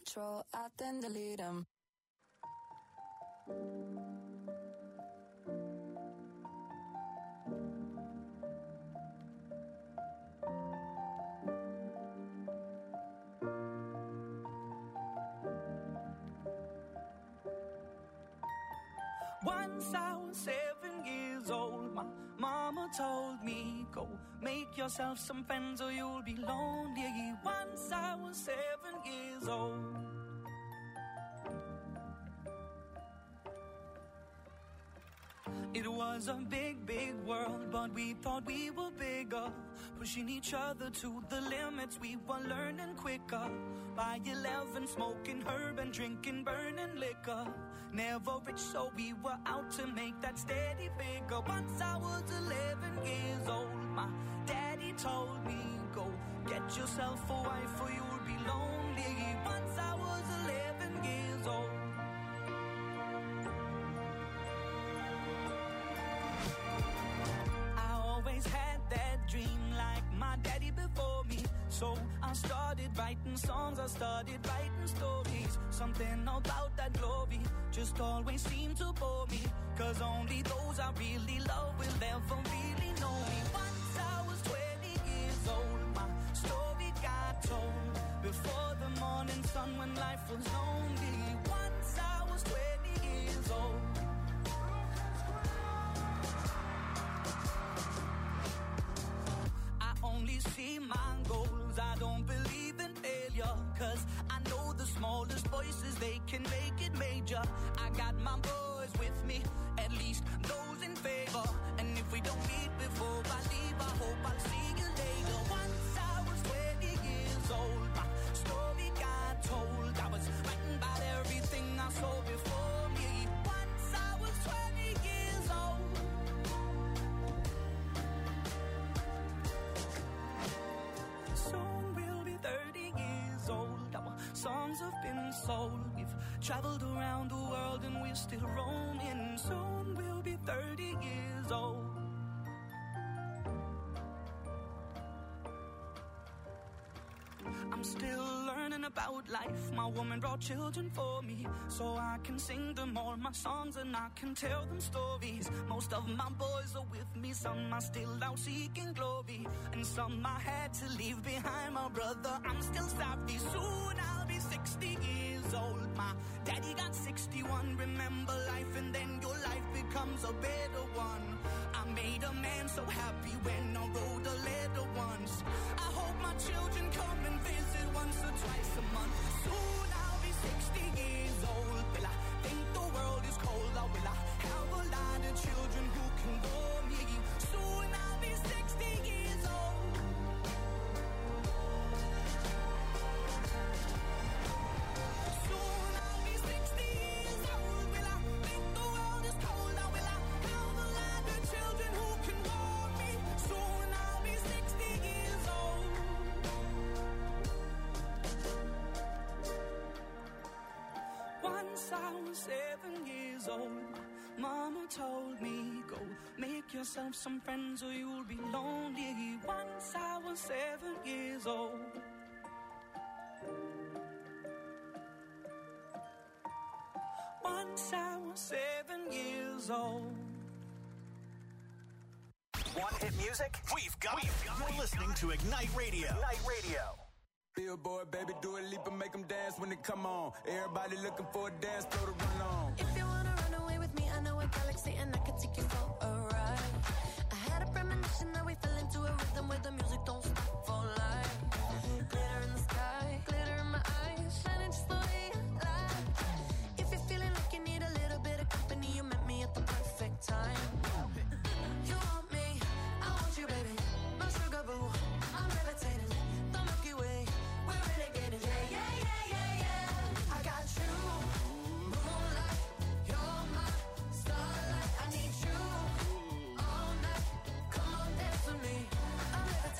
control, I then delete them. Once I was 7 years old, my mama told me, go make yourself some friends or you'll be lonely. Once I was 7 years old. It was a big, big world, but we thought we were bigger, pushing each other to the limits. We were learning quicker. By 11, smoking herb and drinking burning liquor. Never rich, so we were out to make that steady figure. Once I was 11 years old, my daddy told me, go get yourself a wife or you'll be lonely. Once I was 11 years old. Always had that dream like my daddy before me. So I started writing songs, I started writing stories. Something about that glory just always seemed to bore me. Cause only those I really love will ever really know me. Once I was 20 years old, my story got told. Before the morning sun when life was lonely. Once I was 20 years old. Only see my goals, I don't believe in failure. Cause I know the smallest voices, they can make it major. I got my boys with me, at least those in favor. And if we don't meet before I leave, I hope I'll see you later. Once I was 20 years old, my story got told. I was writing about everything I saw before me. Once I was 20 years old. Soon we'll be 30 years old. Our songs have been sold. We've traveled around the world and we're still roaming. Soon we'll be 30 years old. I'm still learning about life. My woman brought children for me, so I can sing them all my songs and I can tell them stories. Most of my boys are with me, some are still out seeking glory, and some I had to leave behind. My brother, I'm still sorry. Soon I'll be 60 years old. My daddy got 61. Remember life and then your life becomes a better one. I made a man so happy when I wrote a letter once. I hope my children come and visit once or twice a month. Soon I'll be 60 years old. Will I think the world is cold, or will I have a lot of children who can bore me? Soon I'll be 60 years old. Soon I'll be 60 years old. Will I think the world is cold, or will I have a lot of children who can bore me? Soon I'll be 60 years old. Once I was 7 years old, mama told me, go make yourself some friends or you'll be lonely. Once I was 7 years old. Once I was 7 years old. Want hit music? We've got it. You're listening to Ignite Radio. Ignite Radio. Billboard, baby, do a leap and make them dance when they come on. Everybody looking for a dance floor to run on. If you wanna run away with me, I know a galaxy and I can take you for a ride. I had a premonition that we fell into a rhythm where the music don't stop for life. Glitter in the sky, glitter in my eyes, shining just the way I like. If you're feeling like you need a little bit of company, you met me at the perfect time. You want me, I want you, baby. My sugar boo, I'm levitating. The Milky Way, we're renegading. Yeah, yeah, yeah, yeah, yeah. I got you, moonlight. You're my starlight. I need you all night. Come on, dance with me. I'm levitating.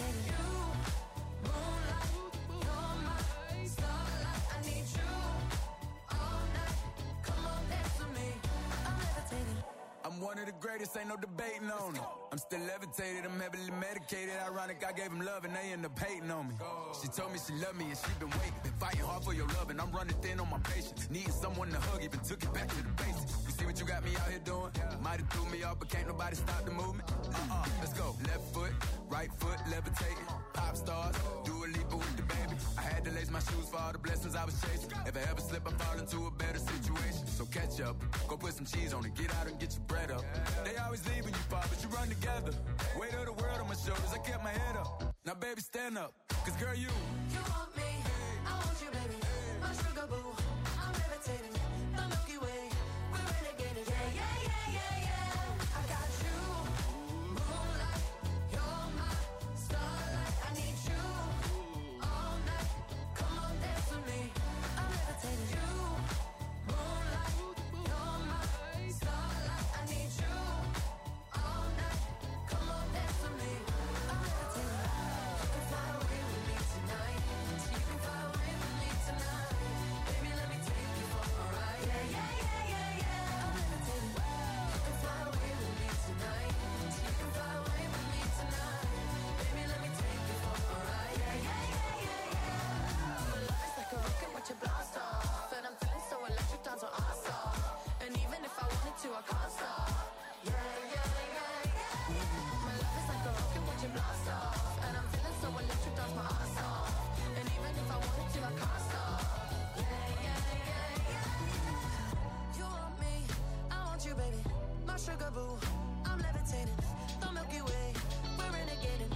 greatest, ain't no debating on it. I'm still levitated, I'm heavily medicated. Ironic, I gave him love and they end up hating on me. She told me she loved me and she been waiting. Been fighting hard for your love and I'm running thin on my patience. Needing someone to hug, even took it back to the basics. You see what you got me out here doing? Might have threw me off, but can't nobody stop the movement. Let's go. Left foot, right foot, levitating. Pop stars, do a leap with the baby. I had to lace my shoes for all the blessings I was chasing. If I ever slip, I fall into a better situation. So catch up, go put some cheese on it, get out and get your bread up. They always leaving you far, but you run together. Weight of the world on my shoulders, I kept my head up. Now baby, stand up, cause girl, you want me, I want you, baby. My sugar boo, I'm levitating. The Milky Way, we're renegading. Yeah, yeah, yeah, yeah, yeah. I got you, moonlight, you're my starlight. I need you all night. Come on, dance with me. I'm levitating. You, moonlight, you're my starlight. I need you all night. Come on, dance with me. I'm levitating. You can fly away with me tonight. You can fly away with me tonight. Baby, let me take you for a ride. Yeah, yeah, yeah, yeah, yeah. I'm levitating. You can fly away with me tonight. You can fly away with me tonight. Baby, let me take you for a ride. Yeah, yeah, yeah, yeah, yeah. My love is like a rocket, watch it blast off. And I'm feeling so electric, dance on our song. And even if I wanted to, I can't stop. Yeah, yeah, yeah, yeah. My love is like a rocket, watch it blast off. And I'm feeling so electric, dance my ass off. And even if I wanted to, I can't stop. Yeah, yeah, yeah, yeah. You want me, I want you, baby. My sugar boo, I'm levitating. The Milky Way, we're renegading.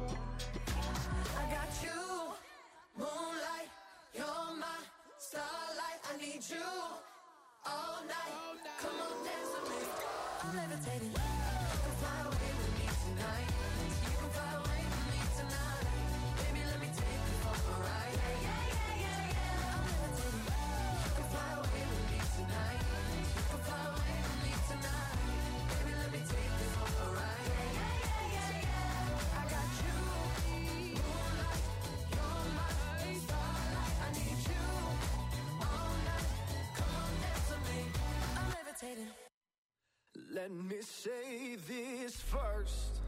I got you, moonlight, you're my starlight. I need you all night. Come on, dance with me. I'm levitating. You can fly away with me tonight. You can fly away with me tonight. Baby, let me take you for a ride. Yeah, yeah, yeah, yeah, yeah. I'm levitating. You can fly away with me tonight. You can fly away with me tonight. Baby, let me take you for a ride. Yeah, yeah, yeah, yeah, yeah. I got you, moonlight, you're my starlight. I need you all night. Come on, dance with me. I'm levitating. Let me say this first.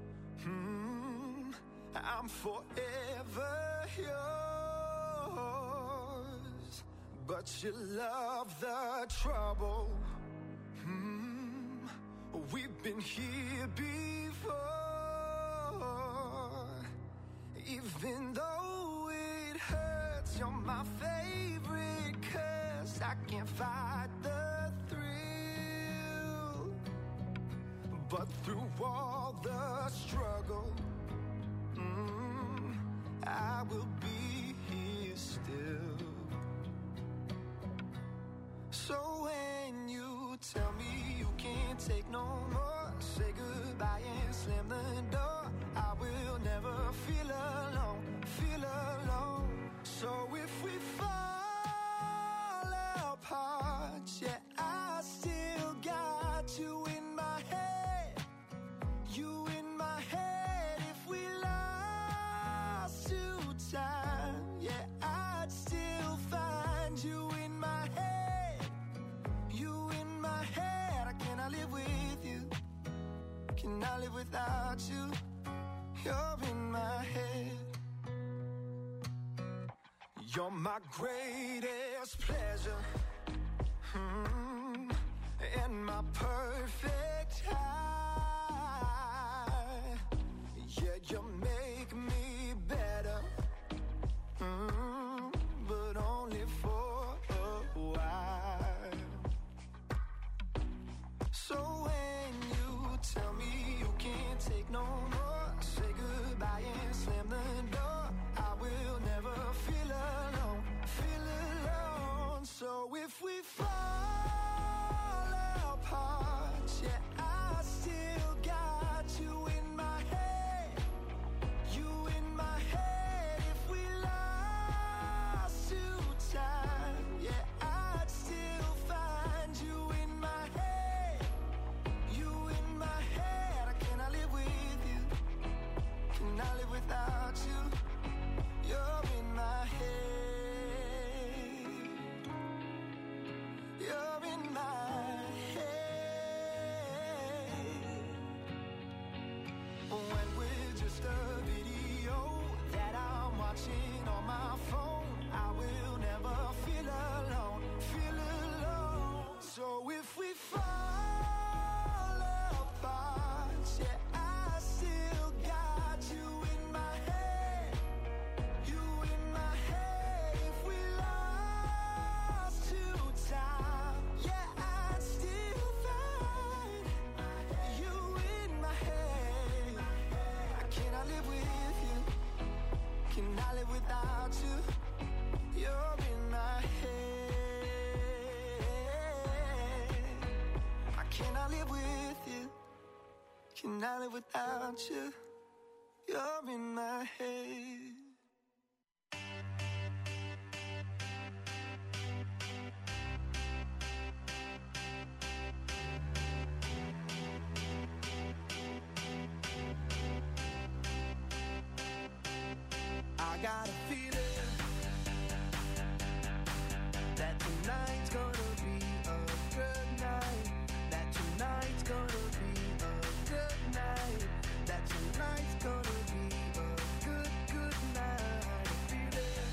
I'm forever yours. But you love the trouble. We've been here before. Even though it hurts, you're my favorite curse. I can't fight the thrill. But through all the struggle, I will be here still. So when you tell me you can't take no more, say goodbye and slam the door. I will never feel alone, feel alone. So if we fall apart, yeah, I still got you in my head. You in my head. If we lost to time, yeah, I'd still find you in my head. You in my head. I cannot live with you. Cannot live without you. You're in my head. You're my greatest pleasure, and my perfect high. Yeah, you make me better, but only for a while. So when you tell me you can't take no more, say goodbye and slam the door. I will never feel alone, feel alone. So if we fall apart, Cannot live without you. You're in my head. I got a feeling that tonight's gonna be a good night. That tonight's gonna be a good night. That tonight's gonna be a good, good night. A feeling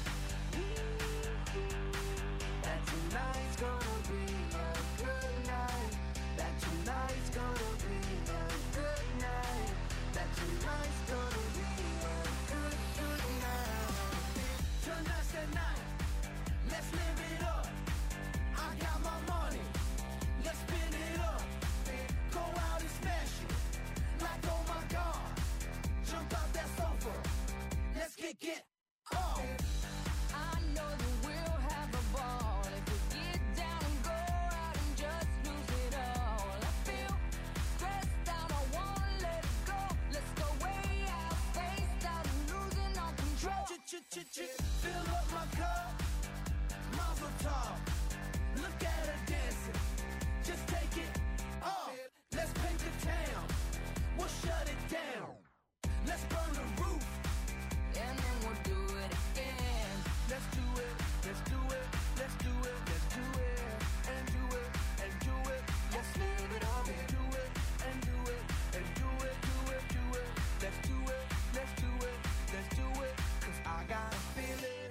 that tonight's gonna be a good night. That tonight's gonna be a good night. That tonight's gonna be a good, good night. Tonight's the night. Let's live it up. I got my money. Let's spin it up. Go out and smash it. Like, oh my God. Jump out that sofa. Let's get up. I know that we'll have a ball if we get down and go out and just lose it all. I feel stressed out, I wanna let it go. Let's go way out, spaced out and losing all control. Fill up my cup. Mazel tov. Look at her dancing. Just take it off. Let's paint the town. We'll shut it down. Let's burn the roof. And then we'll do it again. Let's do it. Let's do it. Let's do it. Let's do it. And do it. And do it. Let's live it up. And do it. And do it. And do it. Do it. Do it. Let's do it. Let's do it. Let's do it. 'Cause I got a feeling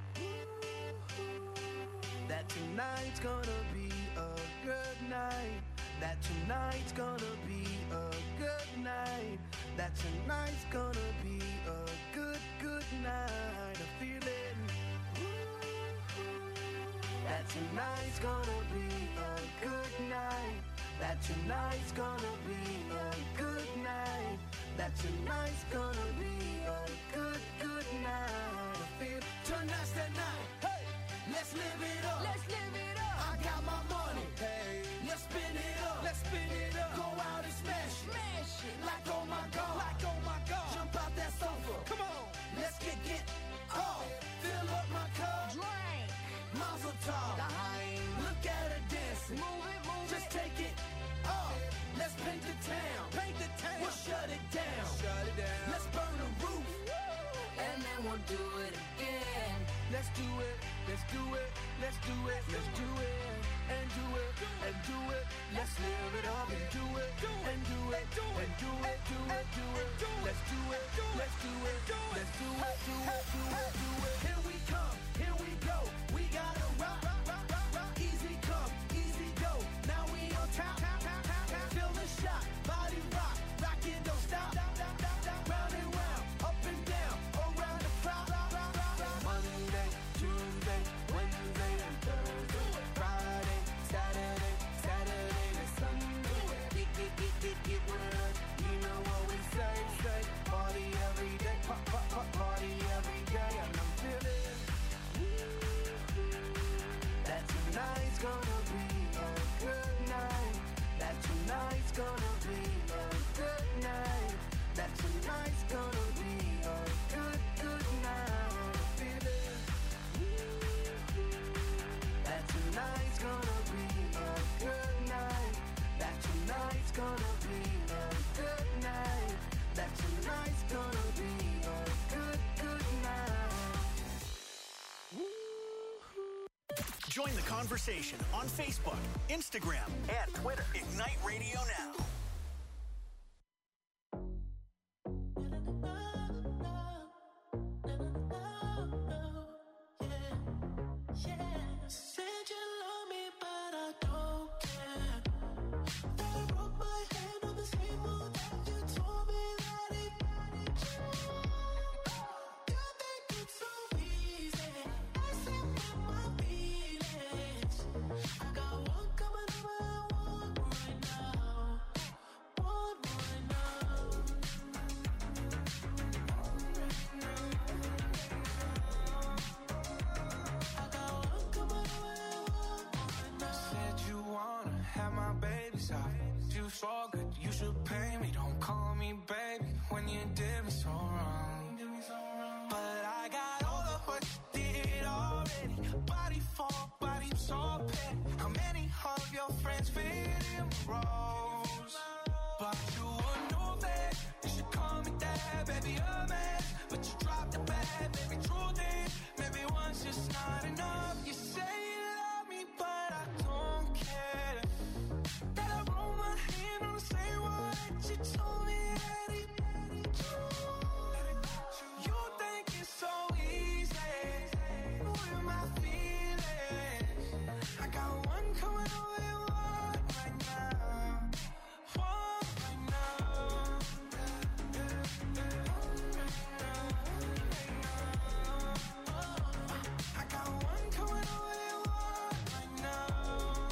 that tonight's gonna be a good night. That tonight's gonna be a good night. That tonight's gonna be a good, good night. A feeling that tonight's gonna be a good night. That tonight's gonna be a good night. That tonight's gonna be a good, good night. I feel tonight's the night. Hey, let's live it up. Let's live it up. I got my money. Hey, let's spin it up. Let's spin it up. Go out and smash it. Smash it. Like oh my God. Like oh my God. Jump out that sofa. Come on. Let's get off. Fill up my cup. Drink. Mazel tov. Look at her dancing. Move it, move Just it. take it off. Let's paint the town. Paint the town. We'll shut it down. Shut it down. Let's burn the roof. And then we'll do it again. Let's do it. Let's do it. Let's do it. Let's do it. And do it. And do it. Let's live it up and do it. And do it. And do it. Do it. Do it. Let's do it. Let's do it. Let's do it. Do it. Do it. Do it. Here we come. Here we go. We gotta rock. Easy come. Easy go. Now we on top. Feel the shot. Body rock. Rock it. Don't stop. Round and round. Up and down. Around the clock. Monday, Tuesday, Wednesday, and Thursday. Friday, Saturday, and Sunday. Get with us. You know what we say. Party every day. Party every day. And I'm feeling that tonight's gonna be a good night. That tonight's gonna be a good night. That tonight's gonna be a good, good night. Feeling that tonight's gonna be a good night. That tonight's gonna be a good night. That tonight's gonna be a good, good night. Join the conversation on Facebook, Instagram, and Twitter. Ignite Radio Now. Said you love me, but I don't care. I broke my hand on the table that you told me that it mattered. You think it's so easy. I sit with my feelings. I got one coming over and one right now. friends fade in rows. But you would know that you should call me dad, baby, a man. But you dropped the bad, baby, truth is, maybe one's just not enough. You say you love me, but I don't care. That I roll my hand on the same one that you told me that he you think it's so easy, with my feelings. I got one coming away, one right now. One right now. I got one coming away, one right now.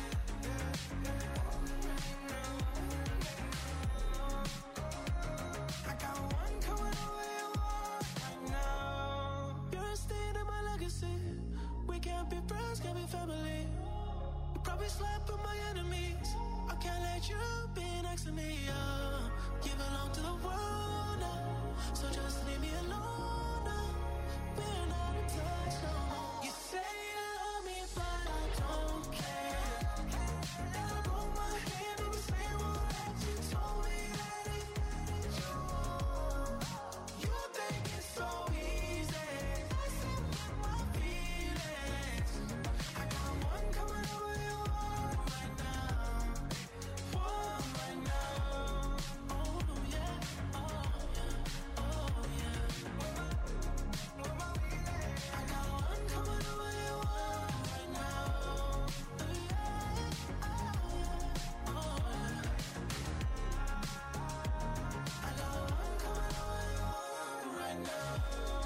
I got one coming away, one right now. You're a stain in my legacy. We can't be friends, can't be family. You probably slap with my enemies. I can't let you be next to me. You belong to the world now, so just leave me alone now. We're not in touch no more. You say you love me, but I don't care. And I roll my hand in the same one that you told me that you think it's so easy. Messing with my feelings. I got one coming away, one right now. One right now. Oh yeah, oh yeah, oh yeah. I got one coming away, one right now. Oh yeah. I got one coming away, one right now.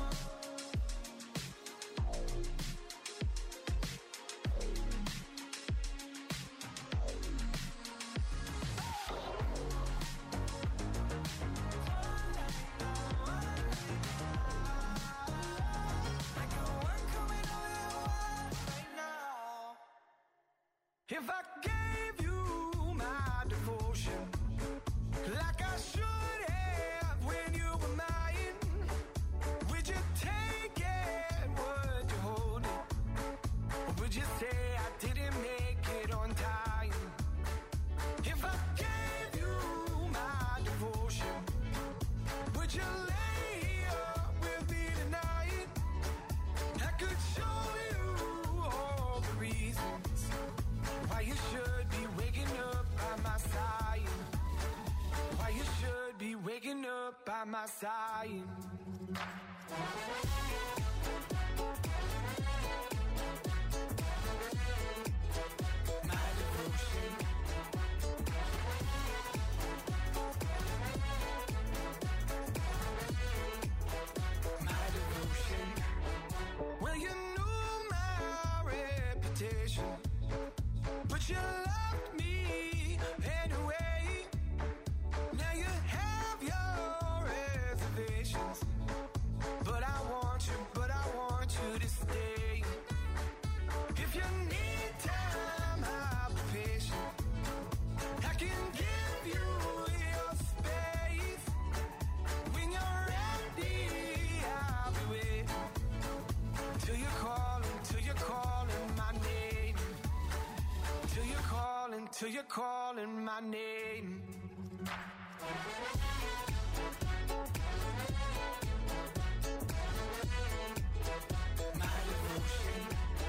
I got one coming away, one right now. If I gave you my devotion, like I should have when you were mine, would you take it? Would you hold it? Or would you say I didn't make it on time? If I gave you my devotion, would you lay up with me tonight? I could show you all the reasons why you should be waking up by my side. Why you should be waking up by my side. My devotion. My devotion. Well, you knew my reputation, but you loved me anyway. Now you have your reservations, but I want you to stay. If you need time, I'll be patient. I can give you your space. When you're ready, I'll be waiting. Till you're calling my name. Till you're calling my name. My devotion.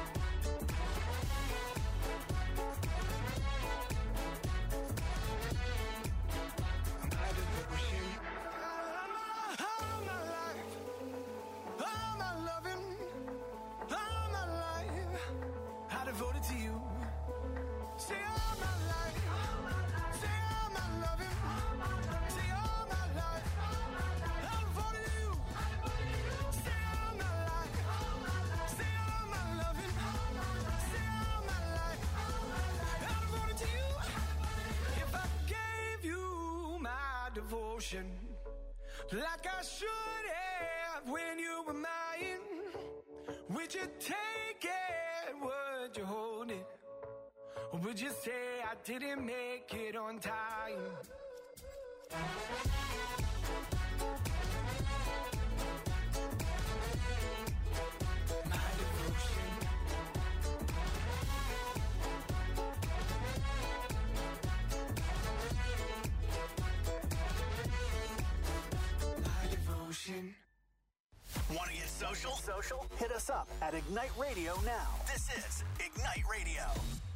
My devotion. All my life, all my loving, all my life, I devoted to you. Say all my life, say all my loving, say all my life, I devoted to you. Say all my life, say all my loving, say all my life, I devoted to you. If I gave you my devotion, like I should have when you were mine, would you take it? Would you hold it? Or would you say I didn't make it on time? My devotion. social? Hit us up at Ignite Radio now. This is Ignite Radio.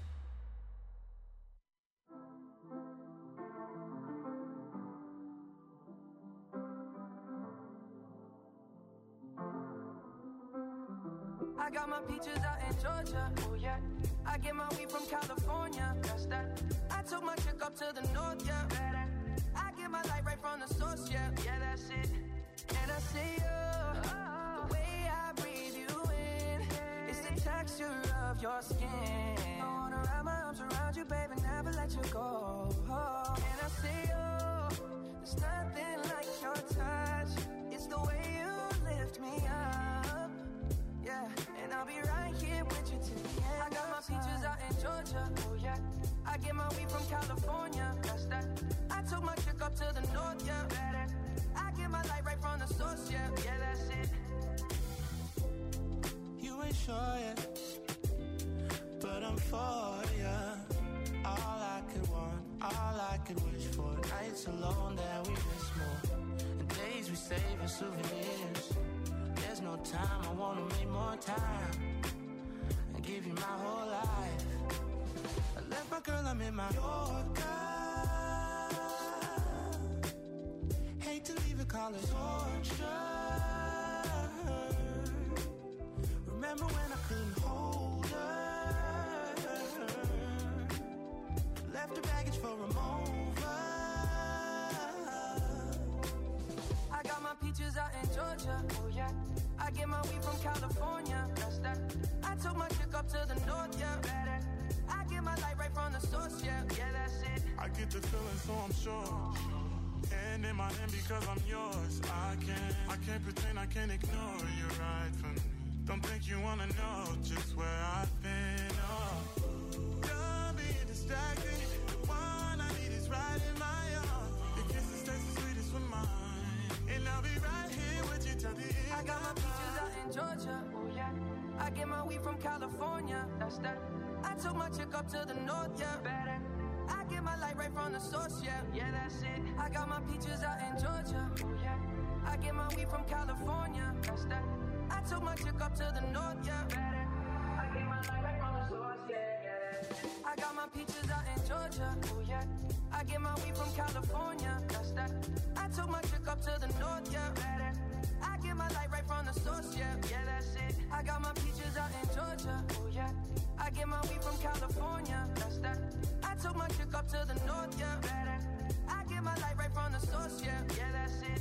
I got my peaches out in Georgia, oh yeah. I get my weed from California, that's that. I took my chick up to the north, yeah. I get my light right from the source, yeah. Yeah, that's it. And I see the way I breathe you in, it's the texture of your skin. I wanna wrap my arms around you, baby, never let you go. And I see there's nothing like your touch. It's the way you lift me up. Yeah, and I'll be right here with you till the end. I got my peaches out in Georgia, oh yeah. I get my weed from California, that's that. I took my chick up to the north, yeah. I get my light right from the source, yeah. Yeah, that's it. You ain't sure yet, but I'm for ya. All I could want, all I could wish for. Nights alone that we miss more, and days we save as souvenirs. There's no time, I wanna make more time and give you my whole life. I left my girl, I'm in my Yorker. Hate to leave it, call it torture. Remember when I couldn't hold her? Left her baggage for a mover. I got my peaches out in Georgia, oh yeah. I get my weed from California, that's that. I took my chick up to the north, yeah. I get my light right from the source, yeah. Yeah, that's it. I get the feeling, so I'm sure. And in my hand because I'm yours. I can't pretend, I can't ignore you right from me. Don't think you wanna know just where I've been. Oh, don't be distracted. The one I need is right in my arms. Your kisses taste the sweetest with mine, and I'll be right here with you till the end. I got my peaches out in Georgia, oh yeah. I get my weed from California, that's that. I took my chick up to the north, yeah. I get my light right from the source, yeah. Yeah, that's it. I got my peaches out in Georgia, oh yeah. I get my weed from California, that's that. I took my chick up to the north, yeah. I get my light right from the source, yeah. I got my peaches out in Georgia, oh yeah. I get my weed from California, that's that. I took my chick up to the north, yeah. I get my light right from the source, yeah. Yeah, that's it. I got my peaches out in Georgia, oh yeah. I get my weed from California, that's that. I took my chick up to the north, yeah. I get my light right from the source, yeah. Yeah, that's it.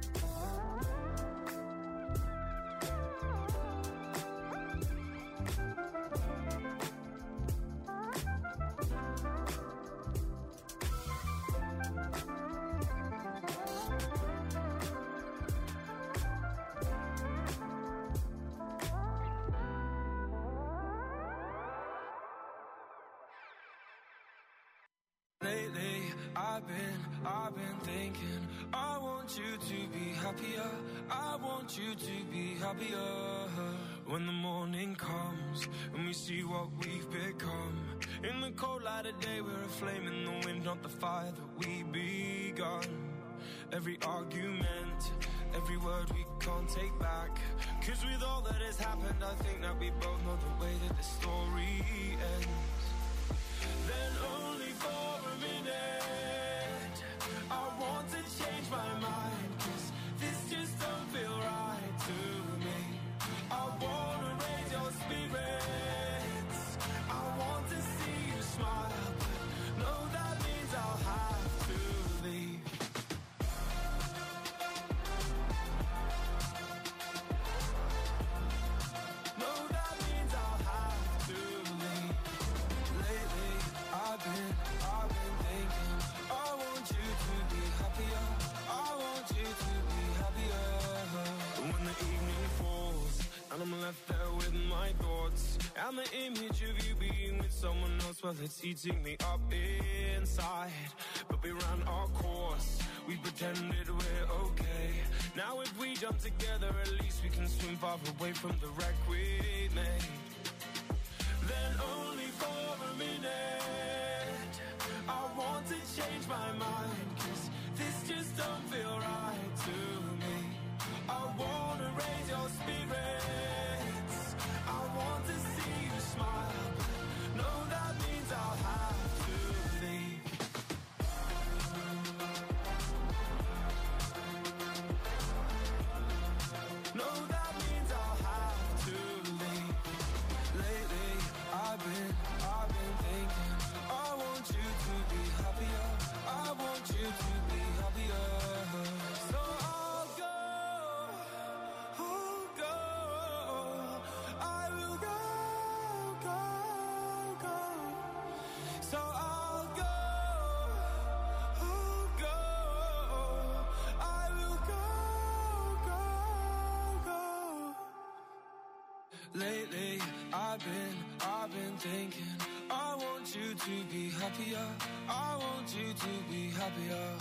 Lately, I've been thinking, I want you to be happier, I want you to be happier. When the morning comes and we see what we've become, in the cold light of day we're a flame in the wind, not the fire that we begun. Every argument, every word we can't take back, 'cause with all that has happened I think that we both know the way that the story ends. Then only for a minute I want to change my mind, 'cause this just don't feel right to me. I wanna raise your spirits, I want to see you smile, but no, that means I'll have to leave. No, that means I'll have to leave. Lately, I've been thinking, I want you to be happier, I want you to be happier. When the evening falls and I'm left there with my thoughts, and the image of you being with someone else, well, it's eating me up inside. But we ran our course, we pretended we're okay. Now if we jump together, at least we can swim far away from the wreck we made. Then only for a minute I want to change my mind, 'cause this just don't feel right to me. I wanna raise your spirit, Lately, I've been thinking, I want you to be happier. I want you to be happier.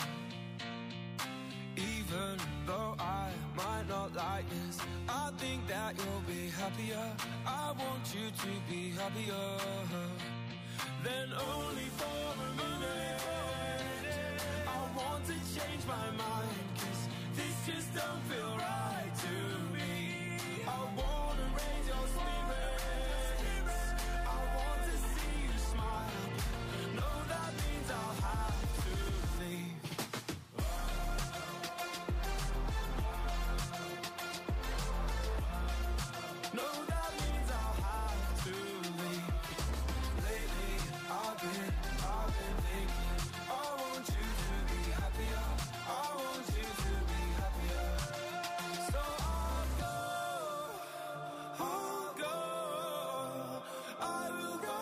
Even though I might not like this, I think that you'll be happier. I want you to be happier. Then only for a minute, I want to change my mind, 'cause this just don't feel right to me. I wanna raise your spirits, I want to see you smile. No, that means I'll have to leave. No, that means I'll have to leave. Lately, I've been thinking, I want you to be happier. I want you to be happier. So I'll go, I will go.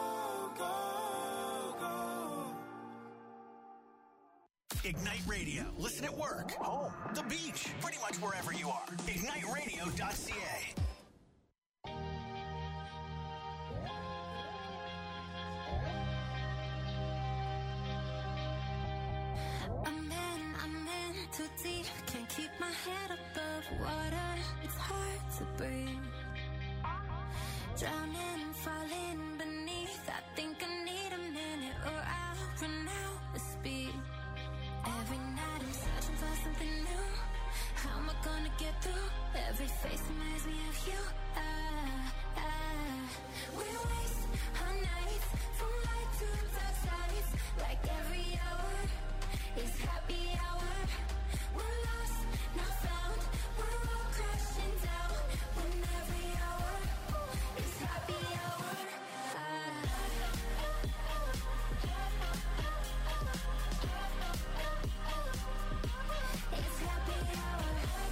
Ignite Radio. Listen at work, home, the beach, pretty much wherever you are. IgniteRadio.ca. I'm in too deep, can't keep my head above water. It's hard to breathe. Drowning, falling beneath. I think I need a minute or I'll run out of speed. Every night I'm searching for something new. How am I gonna get through? Every face reminds me of you. We waste our nights from light to dark sides. Like every hour is happy hour. We're lost, not found. We're all crashing down. When every hour is happy hour. It's happy hour.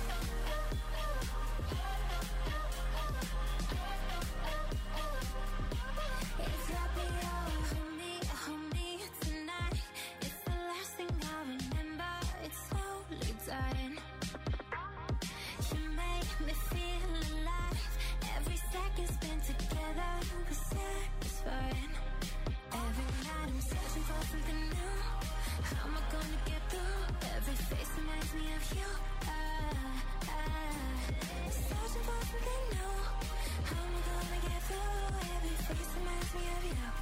It's happy hour. Hold me tonight. It's the last thing I remember. It's slowly dying. You make me feel alive. Every second spent together was satisfying. Every night I'm searching for something new. How am I gonna get through? Every face reminds me of you. Searching for something new. How am I gonna get through? Every face reminds me of you.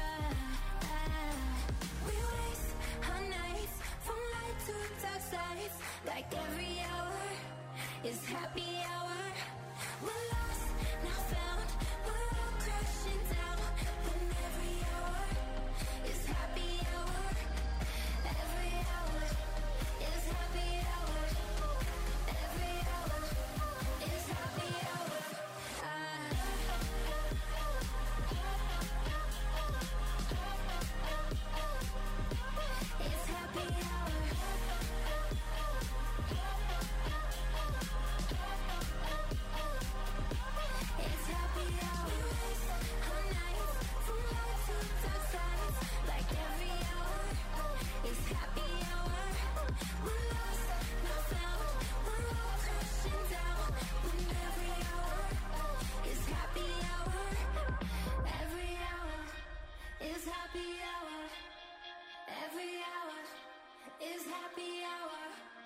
We waste our nights from light to dark sides. Like every hour is happy hour. We're lost, not found. We're all crashing down. When every hour is happy hour. Every hour is happy hour. Every hour is happy hour. It's happy hour. It's happy hour. Our nights from light to dark sides. Like every hour is happy hour. We're lost, not found. We're all crashing down. When every hour is happy hour. Every hour is happy hour. Every hour is happy hour.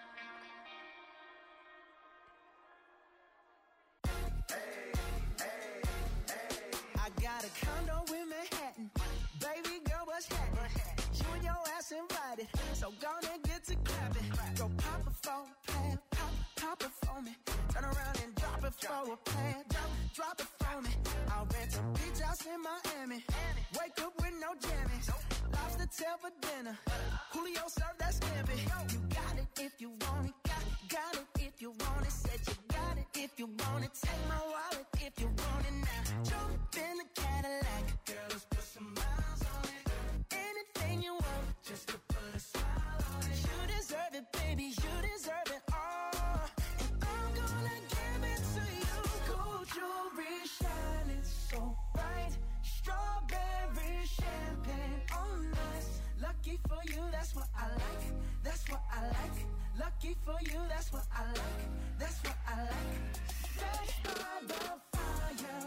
I got a condo in Manhattan. Baby girl, what's happening? You and your ass invited, so gonna get to clapping. Go pop it for a plan, pop it for me. Turn around and drop it for a plan, drop it for me. I'll rent a beach house in Miami. Wake up with no jammies. Lobster tail for dinner. Julio served that scampi. You got it if you want it. Got it if you want it. Said you got it if you want it. Take my wallet if you want it now. Jump in the Cadillac. Girl, let's put some miles on it. Anything you want, just to put a smile on it. You deserve it, baby. You deserve it all. And I'm gonna give it to you. Gold jewelry shining so bright. Strawberry champagne on us. Lucky for you, that's what I like. That's what I like. Lucky for you, that's what I like. That's what I like. Fresh by the fire.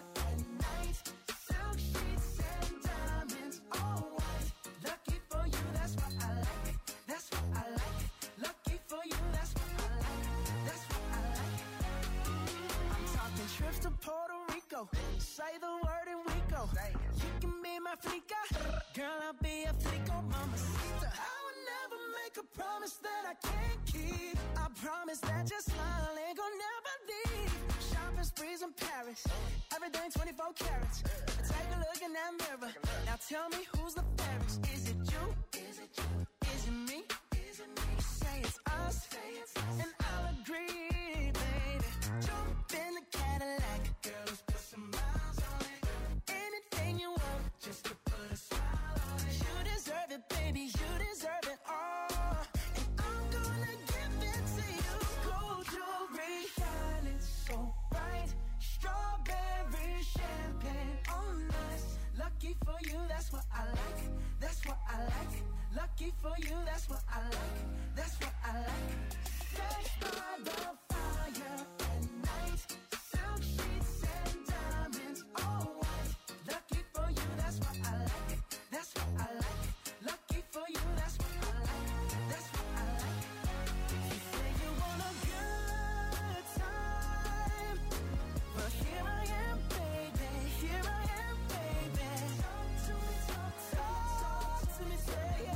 So, you can be my flica, girl, I'll be a flico, mama sister. I would never make a promise that I can't keep. I promise that your smile ain't gonna never leave. Shopping sprees in Paris, everything 24 carats. Take a look in that mirror, now tell me who's the fairest. Is it you? Is it you? Is it me? Is it me? Say it's us, and I'll agree, baby. Jump in the Cadillac, girl, let's put some miles on it. Anything you want, just to put a smile on it. You deserve it, baby, you deserve it all. And I'm gonna give it to you. Gold jewelry, shining so bright. Strawberry champagne on us. Lucky for you, that's what I like. That's what I like. Lucky for you, that's what I like. That's what I like. Sex by the fire at night. Silk sheets and diamonds, all white. Lucky for you, that's what I like. That's what I like. Lucky for you, that's what I like. That's what I like. You say you want a good time, but here I am, baby. Here I am, baby. Talk to me, talk to me, say yeah.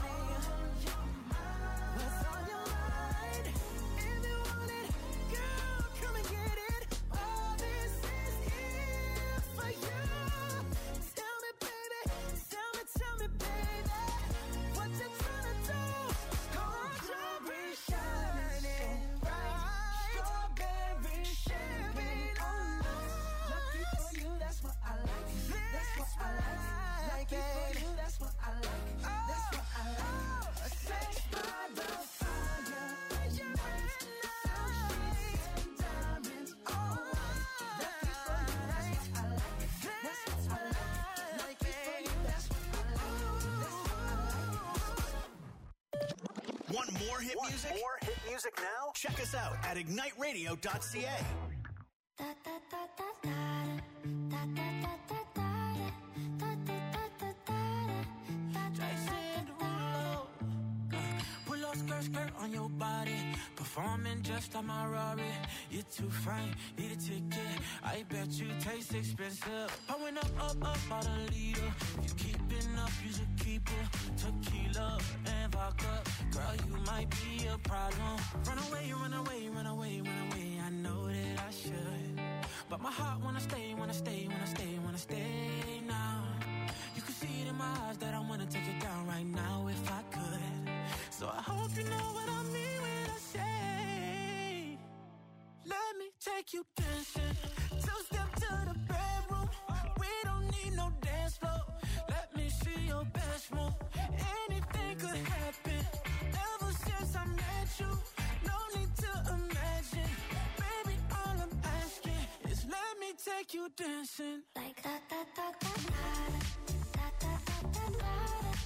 What's on your mind? If you want it, girl, come and get it. All this is here for you. Tell me, baby, tell me, baby, what you tryna do? Gold jewelry shining bright, strawberry champagne on us. Lucky for you, that's what I like. That's what I like. Lucky for you, that's what I like. That's what I like. Sex by the fire at night. Silk sheets and diamonds, all white. Lucky for you, that's what I like. That's what I like. Lucky for you, that's what I like. That's what I like. Want more hit music? More hit music now? Check us out at igniteradio.ca. Pull up skirt on your body, performing just like my Rari. You're too fine, need a ticket. I bet you taste expensive. Pouring up about a liter. If you keeping up, you should keep it. Tequila and vodka, girl, you might be a problem. Run away, run away, run away, run away. I know that I should, but my heart wanna stay, wanna stay, wanna stay, wanna stay now. You can see it in my eyes that I wanna take it down right now if I could. So I hope you know what I mean when I say, let me take you dancing. Two-step to the bedroom. We don't need no dance floor. Let me see your best move. Anything could happen. Ever since I met you, no need to imagine. Baby, all I'm asking is let me take you dancing. Like da da da da da da da da da da.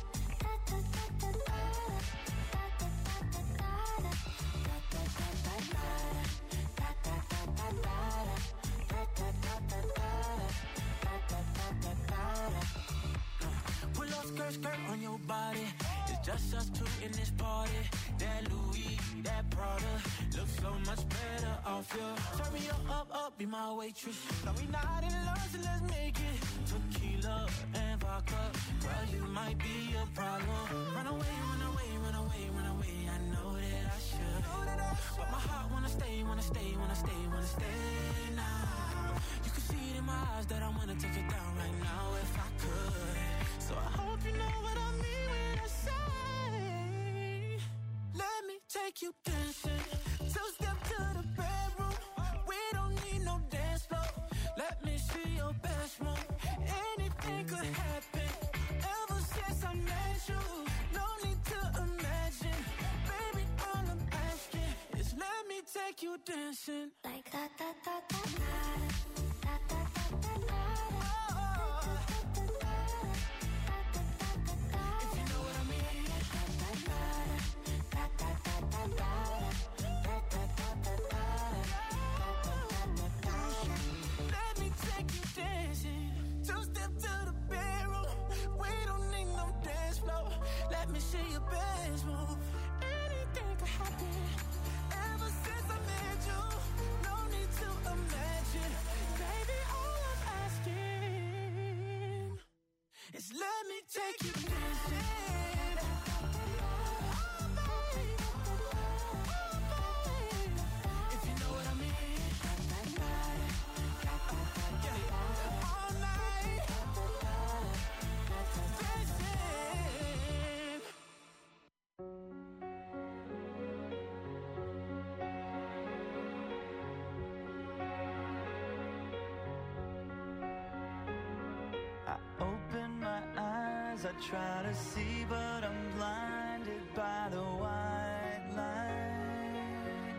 Pull up skirt on your body. It's just us two in this party. That Louis, that Prada looks so much better off you. Turn me up, be my waitress. No, we not in love, so let's make it. Tequila and vodka, girl, you might be a problem. Run away, run away, run away, run away. I know that I should, but my heart wanna stay, wanna stay, wanna stay, wanna stay now. You can see it in my eyes that I wanna take it down right now if I could. So I hope you know what I mean when I say, let me take you dancing. Two-step to the bedroom. We don't need no dance floor. Let me see your best move. Anything could happen. Ever since I met you, no need to imagine. Baby, all I'm asking is let me take you dancing. Like da da da da da da da da da. If you know what I mean. Let me take you dancing. Two-step to the bedroom. We don't need no dance floor. Let me see your best move. Anything could happen. Ever since I met you, no need to imagine. Baby, all I'm asking Just let me take you dancing. If you know what I mean. All night. Dancing. I open my eyes, I try to see, but I'm blinded by the white light.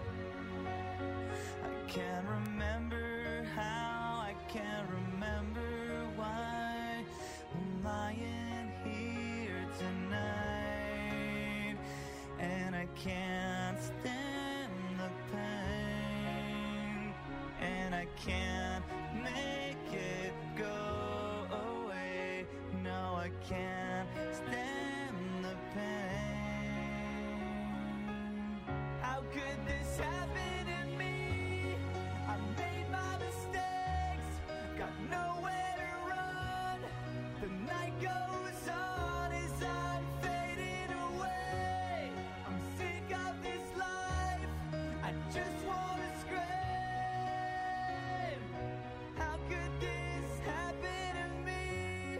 I can't remember how, I can't remember why I'm lying here tonight, and I can't stand the pain, and I can't make it go away. No, I can't stand the pain. How could this happen to me? I made my mistakes, got nowhere to run. The night goes on as I'm fading away. I'm sick of this life, I just wanna scream. How could this happen to me?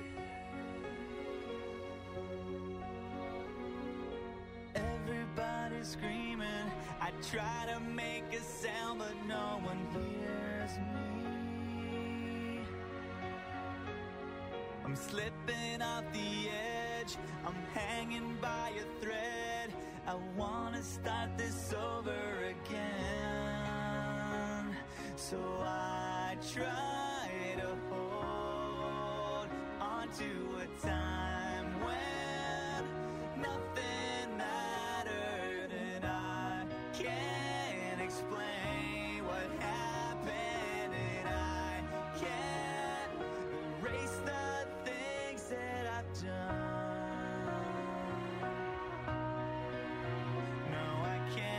Everybody's screaming, I try to make a sound, but no one hears me. I'm slipping off the edge, I'm hanging by a thread. I wanna start this over again. So I try to hold on to a time when nothing mattered, and I can't explain what happened, and I can't erase the things that I've done. No, I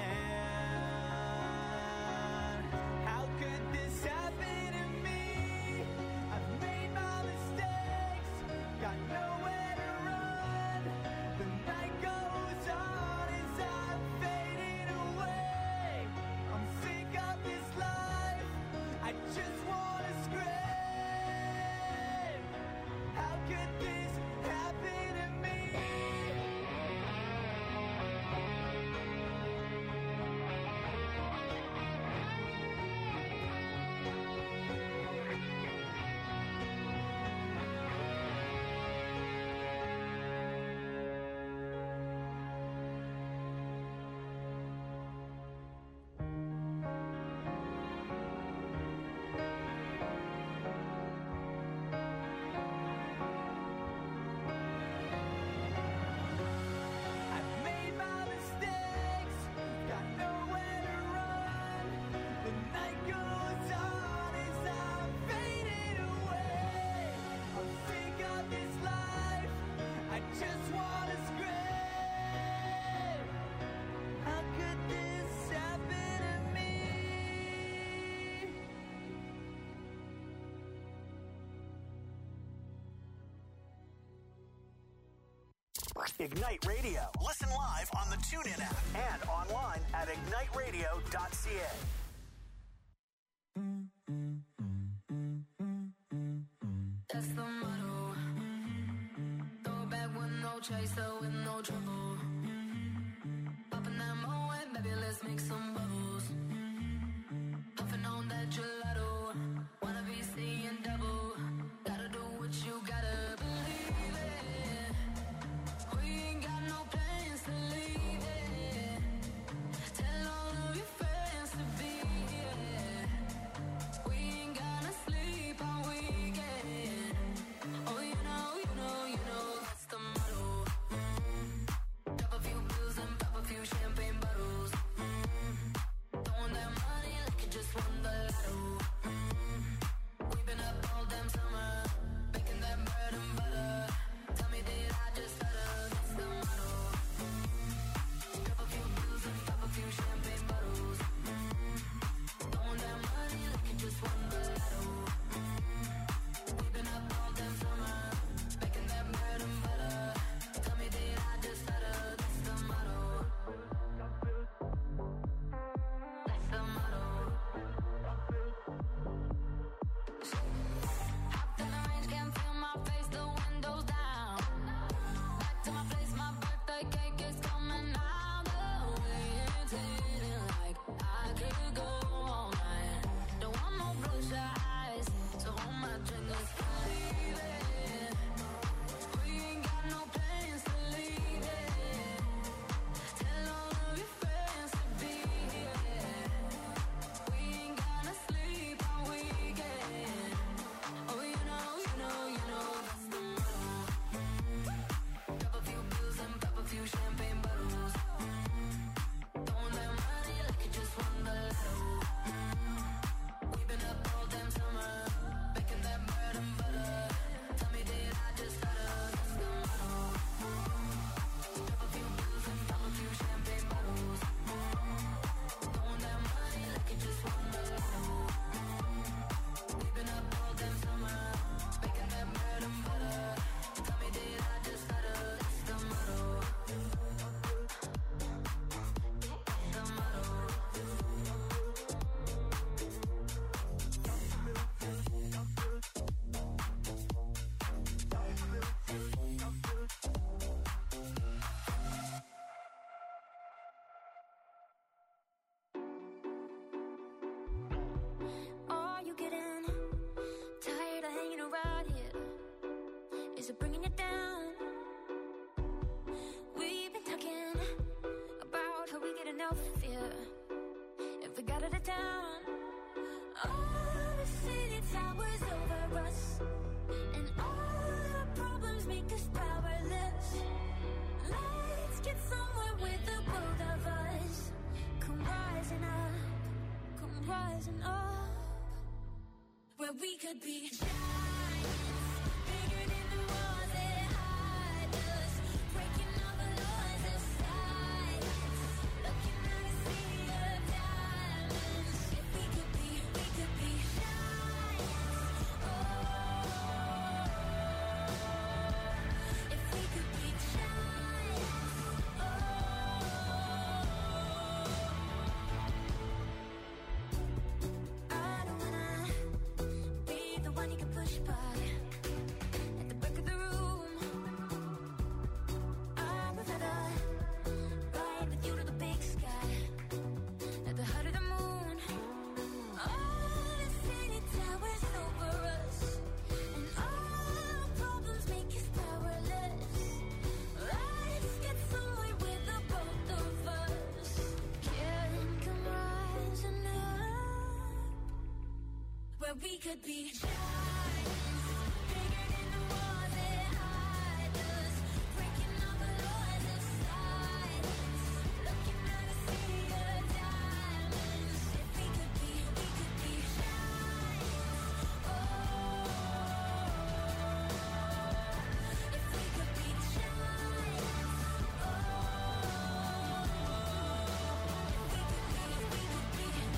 can't. How could this happen to me? I've made my mistakes, got nowhere to run. The night goes on as I'm fading away. I'm sick of this life, I just wanna scream. How could this happen to me? I've made my mistakes, got nowhere to run. The night goes on as I'm fading away. I'm sick of this life, I just wanna scream. How could this happen to me? Ignite Radio. Listen live on the TuneIn app and online at igniteradio.ca. That's the motto. Throw it back with no chaser, with no trouble. Popping that Moet, baby, let's make some bubbles. Puffing on that gelato. Wanna be seeing double. Gotta do what you gotta believe it. We ain't got no plans to leave it. Tell all of your friends to be here. We ain't gonna sleep all weekend. Oh, you know, that's the motto. Drop a few pills and pop a few champagne bottles. Throwing that money like you just won the lotto. Is it bringing you down? We've been talking about how we get enough fear if we got out of town. All the city towers over us, and all our problems make us powerless. Let's get somewhere with the both of us. Come rising up, where we could be giants, bigger than the walls that hide us, breaking all the laws of science, looking at a sea of diamonds. If we could be giants. Oh, if we could be giants. Oh, I don't wanna be the one you can push by at the back of the room. I would rather ride with you to the big sky, at the heart of the moon. All the city towers over us, and all problems make us powerless. Let's get somewhere with the both of us. Can come rising up, where we could be giants, bigger than the walls that hide us, breaking all the laws of science, looking at a sea of diamonds. If we could be giants. Oh, if we could be giants. Oh, if we could be giants.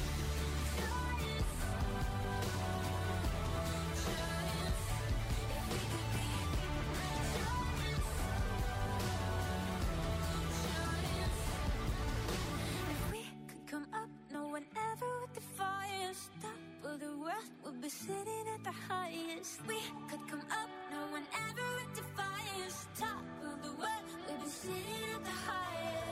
If we could come up, no one ever would defy us. Top of the world, we'll be sitting at the highest. We could come up, no one ever would defy us. Top of the world, we'll be sitting at the highest.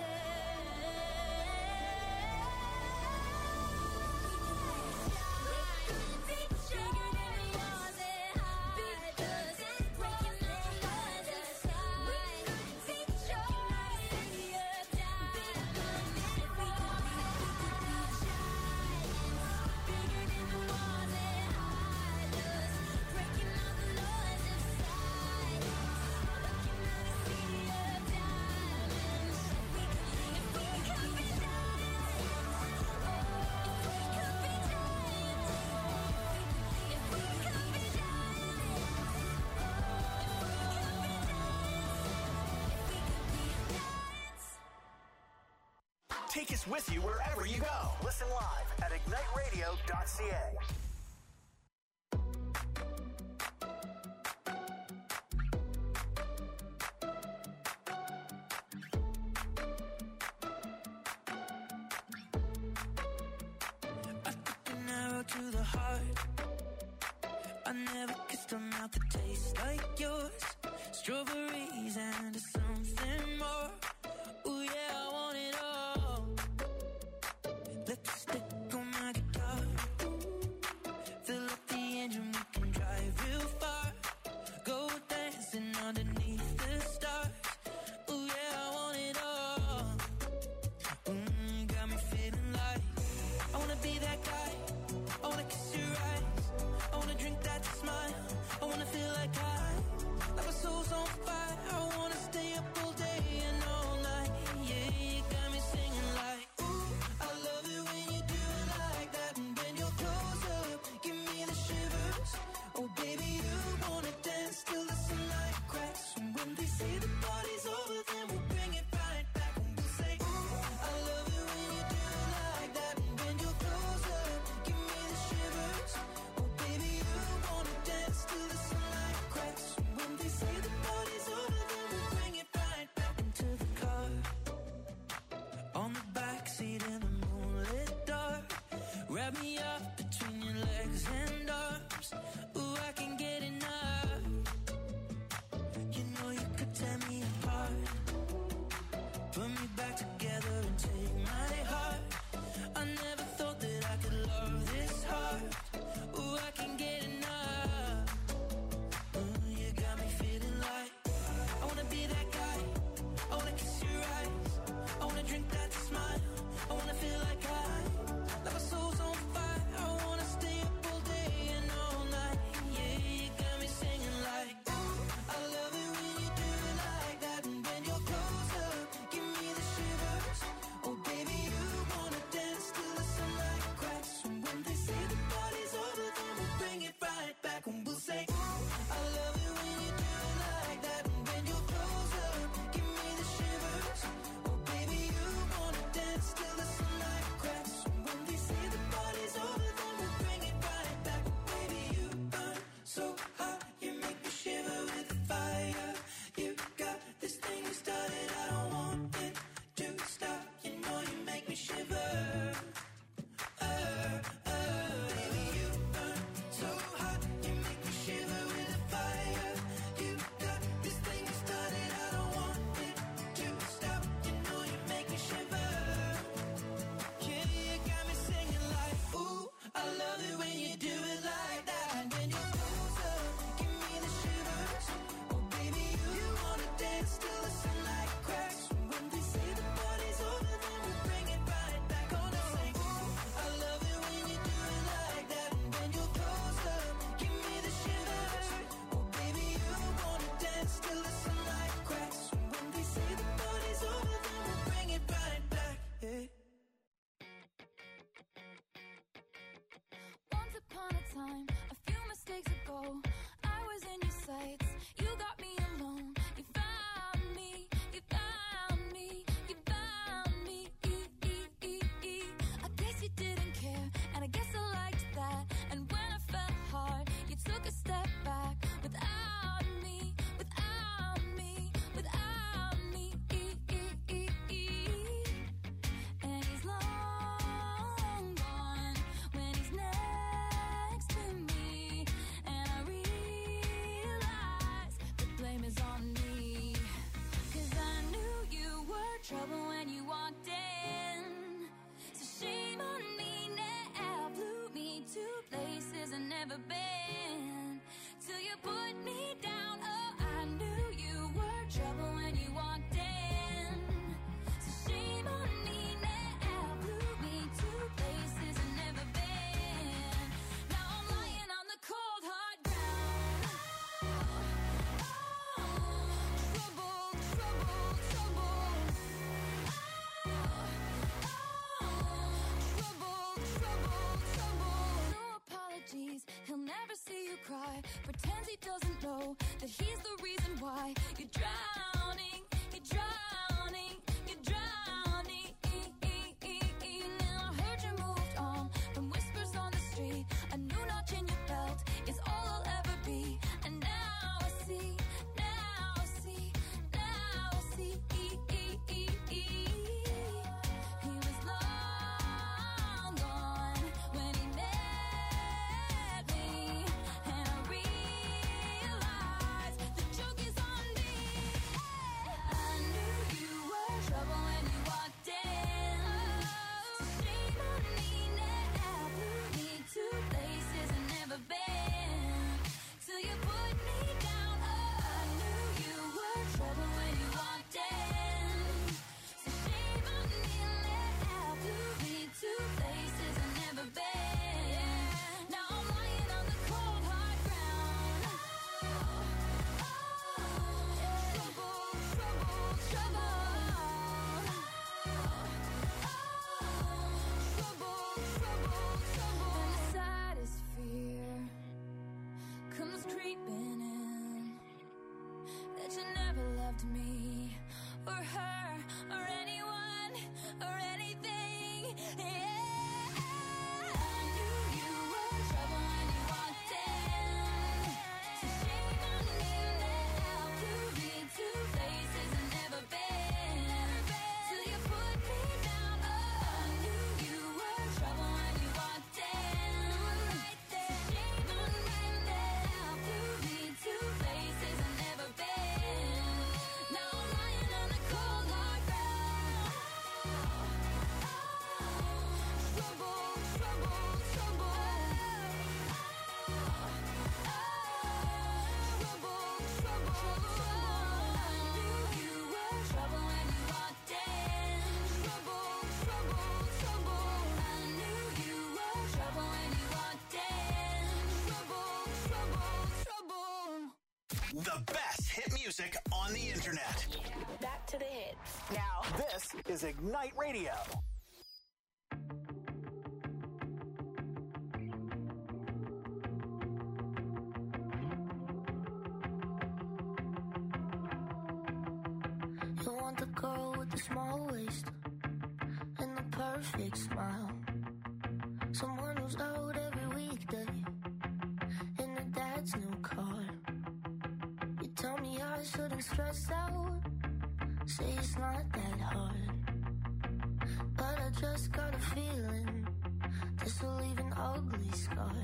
Bigger than the walls that hide us, breaking all the laws of science, looking at a sea of diamonds. If we could be giants, bigger than the walls that hide us, breaking all the laws of science, looking at a sea of diamonds. If we could be giants. Oh, if we could be giants. If we could be giants. Take us with you wherever you go. Listen live at igniteradio.ca. An arrow to the heart. I never kissed a mouth that tastes like yours. Strawberries and something more. Ooh yeah, I want it all. Lipstick on my guitar. Fill up the engine, we can drive real far. Go dancing underneath the stars. Ooh yeah, I want it all. Got me feeling like I wanna be that guy. I wanna kiss your eyes. I wanna drink that smile. I wanna feel like my soul's on fire. I wanna stay up all day and all night. Yeah, you got me singing like, ooh, I love it when you do it like that. And when you're close up, give me the shivers. Oh baby, you wanna dance till the sunlight cracks. pretends he doesn't know that he's the reason why you're drowning, you're drowning, you're drowning. Now I heard you moved on from whispers on the street. A new notch in your belt is all I'll ever be. And now I see, now I see, now I see. He was long gone when he met me, and I realized the joke is on me. I knew you were trouble when you walked in. So shame on me now. Blew me to places I've never been. Till you put me down. I knew you were trouble when you walked in. So shame on me now. Blew me to places I've never been. Now I'm lying on the cold hard ground. Trouble, trouble, trouble. Trouble, trouble, trouble. And the saddest fear comes creeping in, that you never loved me or her or anyone or anything. Yeah, I knew you were trouble when you walked in. So shame on me now. Blew me to places I've never been. Till you put me down. I knew you were trouble when you walked in. Right there. Shame on me now. Blew me to places I've never been. Now I'm lying on the cold hard ground. Trouble, trouble, trouble. Trouble, trouble, I knew you were trouble when you walked in. Trouble, trouble, trouble. I knew you were trouble when you walked in. Trouble, trouble, trouble. The best hit music on the internet. Back to the hits. Now, this is Ignite Radio. You want the girl with the small waist and the perfect smile. Someone who's out every weekday in her dad's new car. You tell me I shouldn't stress out, say it's not that hard. But I just got a feeling this will leave an ugly scar.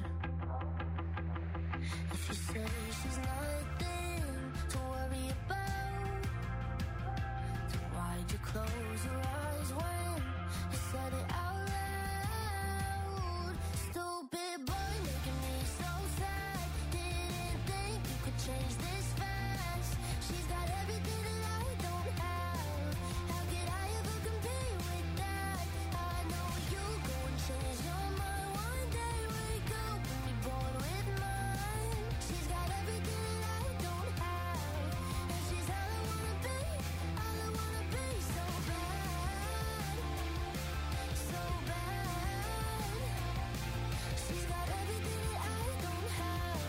If you say she's nothing to worry about, then why'd you close your eyes when you said it out loud? Stupid boy making me so sad. Didn't think you could change this fast. She's got everything that I don't have. How could I ever compete with that? I know you go and change your mind one day. Wake up and be born with mine. She's got everything that I don't have, and she's all I wanna be, all I wanna be. So bad, so bad. She's got everything that I don't have.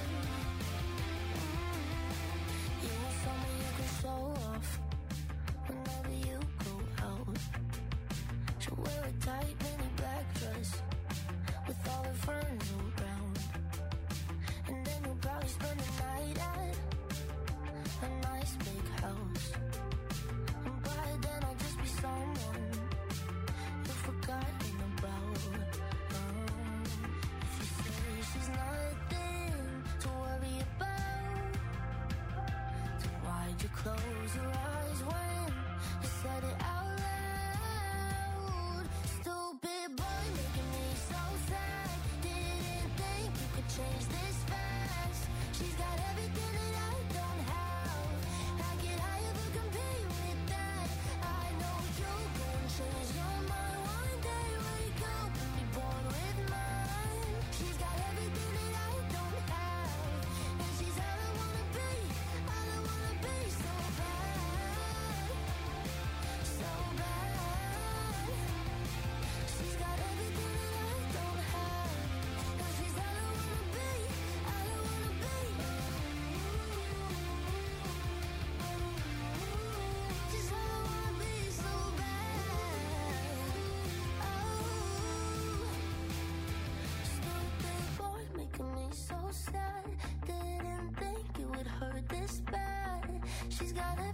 You want someone you can show off whenever you go out. She'll wear a tight mini black dress with all her friends around, and then you'll probably spend the night at a nice big house. And by then I'll just be someone you've forgotten about. If you say she's nothing to worry about, then why'd you close your eyes when you said it out loud? Stupid boy making me so sad. Didn't think you could change this fast. She's got everything that I don't have. How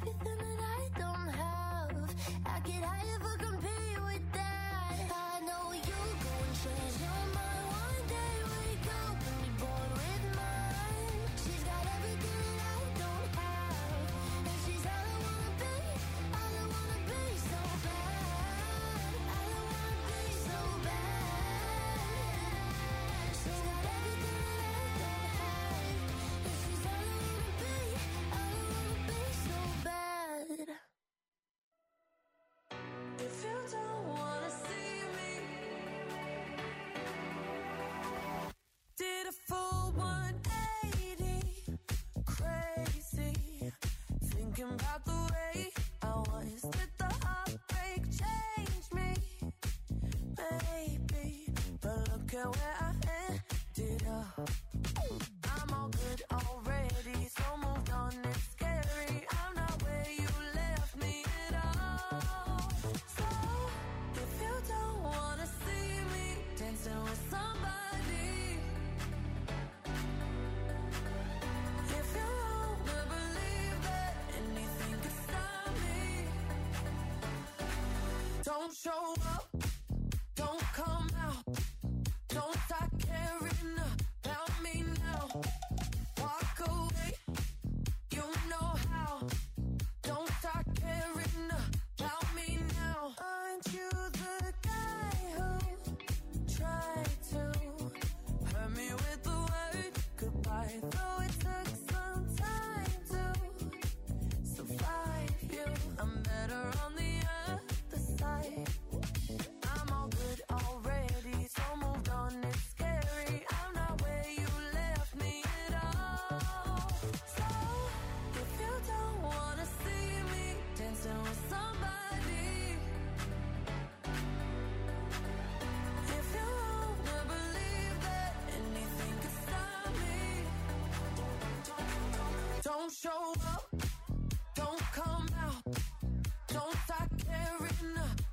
everything that I don't have. I get high if I compete with that. I know you go and change your mind one day. Wake up and be born with mine. She's got everything that I don't have, and she's all I wanna be. All I wanna be so bad. All I wanna be so bad. She's got everything that I don't have, and she's all I wanna be. All I wanna be so bad. If you don't wanna see me, did a full 180, crazy, thinking about the way I was. Did the heartbreak change me? Maybe, but look at where I ended up. I'm all good already, so moved on, it's scary. I'm not where you left me at all. So, if you don't wanna see me dancing with somebody, if you wanna believe that anything could stop me, don't show up, don't come out, don't start caring about me now. Walk away, you know how. Don't start caring about me now. Aren't you the guy who tried to hurt me with the word goodbye? Though it took some time to survive you, I'm better on the other side. I'm all good already, so moved on, it's scary. I'm not where you left me at all. So, if you don't wanna see me dancing with somebody, if you wanna believe that anything could stop me, don't show up, don't come out, don't start caring